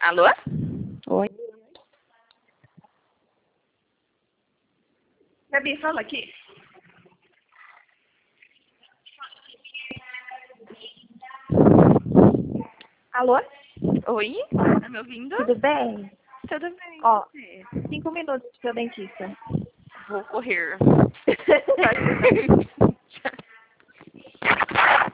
Alô? Oi. Gabi, fala aqui. Alô? Oi? Tá me ouvindo? Tudo bem? Tudo bem. Ó, e você? 5 minutos pro seu dentista. Vou correr. Vai.